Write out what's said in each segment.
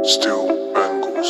Still bangles.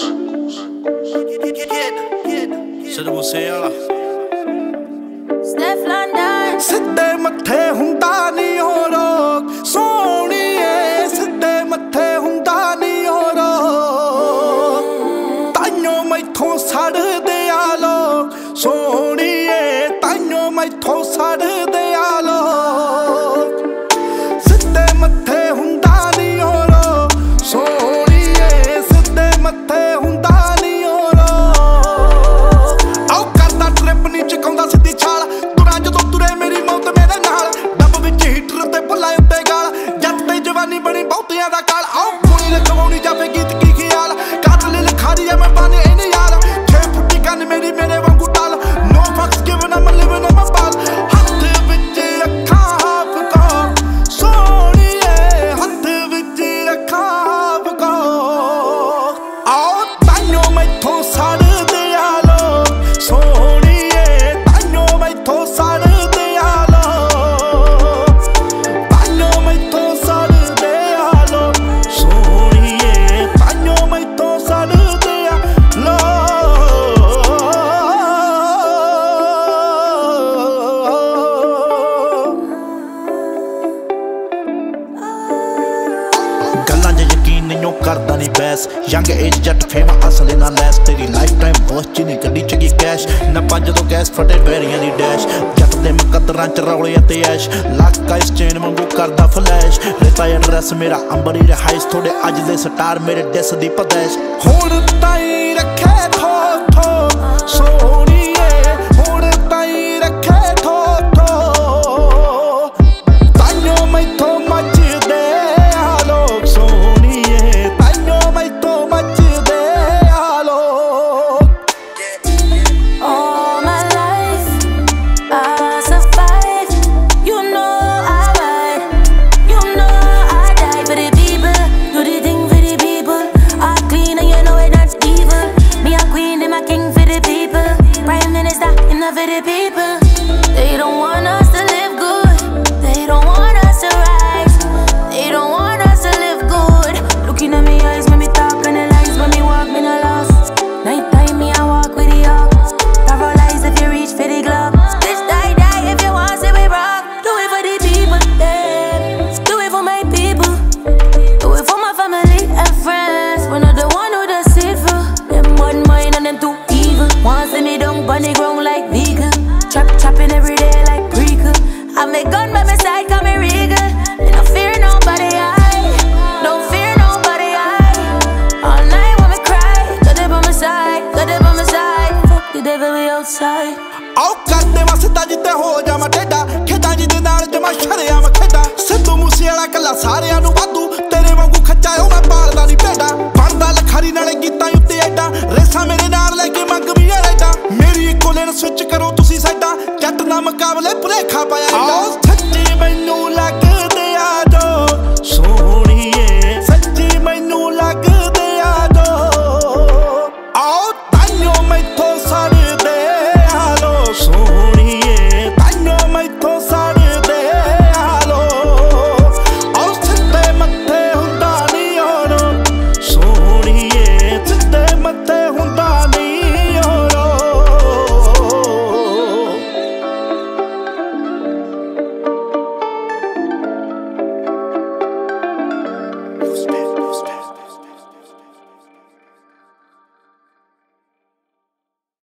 Sidhu Moosewala Steph London ਸਿੱਧੇ ਮੱਥੇ ਹੁੰਦਾ ਨਹੀਂ ਹੋ ਰੋਕ ਸੋਹਣੀਏ ਸਿੱਧੇ ਮੱਥੇ ਹੁੰਦਾ ਨਹੀਂ ਹੋ ਰੋਕ ਤਾਈਓ ਮੈਥੋਂ ਸੜਦੇ ਆ ਲੋਕ ਸੋਹਣੀਏ ਤਾਈਓ ਮੈਥੋਂ ਸੜਦੇ ਆ ਲੋਕ ਸਿੱਧੇ ਮੱਥੇ ਹੁੰਦਾ ਨਹੀਂ ਹੋ ਰੋਕ ਸੋਹਣੀਏ ਸਿੱਧੇ ਮੱਥੇ ਹੁੰਦਾ ਨਹੀਂ ਹੋ ਰੋਕ ਆਓ ਕਰਦਾ ਟ੍ਰਿਪ ਨਹੀਂ ਚਕਾਉਂਦਾ ਸਿੱਧੀ ਛਾਲ ਤੁਰਾਂ ਜਦੋਂ ਤੁਰੇ ਮੇਰੀ ਮੌਤ ਮੇਰੇ ਨਾਲ ਡੱਬ ਵਿੱਚ ਹੀਟਰ ਤੇ ਭੁੱਲਾ ਉੱਤੇ ਗਾਲ ਜੱਟ ਤੇ ਜਵਾਨੀ ਬਣੀ ਬਹੁਤਿਆਂ ਦਾ ਕਾਲ ਆਓ ਕੁੜੀ ਲਖਵਾਉਣੀ ਜਾਵੇ ਗੀਤ ਕੀ ਖਿਆਲ ਕਾਤਲ ਲਿਖਾਰੀ ਐ ਮੈਂ ਬਾਨੇ ਇਹ ਨਹੀਂ ਯਾਰ 6 ਫੁੱਟੀ ਕੰਨ ਮੇਰੀ ਮੇਰੇ ਵਾਂਗੂ ਟਾਲ ਨੋ ਫਕਸ ਗਿਵਨ ਅਮ ਲਿਵਿੰਗ ਅਮ ਬਾਲ ਹੱਥ ਵਿੱਚ ਰੱਖਾਂ ਹਾਫ ਕੋ ਸੋਹਣੀਏ ਹੱਥ ਵਿੱਚ ਰੱਖਾਂ ਹਾਫ ਕੋ ਆਓ ਤਾਈਓ ਮੈਥੋਂ ਸੜਦੇ ਆ ਲੋਕ ਸੋਹਣੀਏ ਤਾਈਓ ਮੈਥੋਂ ਸੜਦੇ ਆ ਲੋਕ ਤਾਈਓ ਮੈਥੋਂ ਸੜਦੇ ਆ ਲੋਕ ਸੋਹਣੀਏ ਤਾਈਓ ਮੈਥੋਂ ਸੜਦੇ ਆ ਲੋਕ ਗੱਲਾਂ 'ਚ ਯਕੀਨ ਨਹੀਂ ਕਰਦਾ ਨਹੀਂ ਬੈਸ ਯੰਗ ਏਜ ਜੱਟ ਫੇਮ ਅਸਲੇ ਨਾਲ ਲੈਸ ਤੇਰੀ ਲਾਈਫ ਟਾਈਮ ਬੋਸ ਚ ਨਹੀਂ ਗੱਡੀ ਚ ਗਈ ਕੈਸ਼ ਨਾ ਪੰਜ ਤੋਂ ਗੈਸ ਫਟੇ ਬੈਰੀਆਂ ਦੀ ਡੈਸ਼ ਜੱਟ ਦੇ ਮੁਕੱਦਰਾਂ ਚ ਰੌਲੇ ਅਤੇ ਐਸ਼ ਲੱਕਾ ਇਸ ਚੇਨ ਵਾਂਗੂ ਕਰਦਾ ਫਲੈਸ਼ ਰੇਤਾ ਐਡਰੈਸ ਮੇਰਾ ਅੰਬਰੀ ਰਹਾਇਸ਼ ਥੋੜੇ ਅੱਜ ਦੇ ਸਟਾਰ ਮੇਰੇ ਡਿਸ ਦੀ ਪਦੈਸ਼ ਹੁਣ ਤਾਈ ਰੱਖੇ ਥੋ ਥੋ ਸੋਹਣੀਏ ਹੁਣ ਤਾਈ ਰੱਖੇ ਥੋ ਥੋ ਤਾਈਓ ਮੈਥੋਂ ਮੱਚਦੇ ਆ ਲੋਕ ਸੋਹਣੀਏ ਤਾਈਓ ਮੈਥੋਂ ਮੱਚਦੇ ਆ ਲੋਕ all my life I survive. You know I ride, you know I die for the people, do the thing for the people. I clean and you know it not evil. Me a queen and my king for the people, prime minister enough for the people. They don't want us to live good, they don't want us to rise, they don't want us to live good. Looking at me eyes when me talk and the lies when me walk me no lost. Night time me I walk with the hawks. Paralyzed if you reach for the glove. Bitch die if you want see we rock. Do it for the people, yeah. Do it for my people. Do it for my family and friends. We not the one who does it for. Them one mind and them too evil. Want see me down on the ground like vegan. Chopping every day like prequel. I make gun by my side, call me regal. Me no fear nobody, don't fear nobody, all night when me cry. Got it by my side, got it by my side. Fuck the devil, we outside. ਆਓ ਕਰਦੇ ਵਸਦਾ ਜਿੱਤੇ ਹੋ ਜਾਵਾਂ ਟੇਡਾ ਖੇਡਾਂ ਜਿਹਦੇ ਨਾਲ ਜਮਾ ਸ਼ਰਿਆਂ ਮੈਂ ਖੇਡਾਂ ਸਿੱਧੂ ਮੂਸੇਵਾਲਾ ਕੱਲਾ ਸਾਰਿਆਂ ਨੂੰ ਵਾਧੂ ਤੇਰੇ ਵਾਂਗੂ ਖੱਚਾ ਉਹ ਮੈਂ ਪਾਲਦਾ ਨਹੀਂ ਭੇਡਾਂ ਬਣਦਾ ਲਖਾਰੀ ਨਾਲੇ ਗੀਤਾਂ ਉੱਤੇ ਐਡਾ ਰੇਸਾਂ ਮੇਰੇ ਨਾਲ ਲੈ ਕੇ ਮੰਗ ਵੀ ਰੈਡਾ ਮੇਰੀ ਇੱਕੋ ਲੇਨ ਸਵਿਚ ਕਰੋ ਤੁਸੀਂ ਸਾਡਾ ਜੱਟ ਨਾ ਮੁਕਾਬਲੇ ਭੁਲੇਖਾ ਪਾਇਆ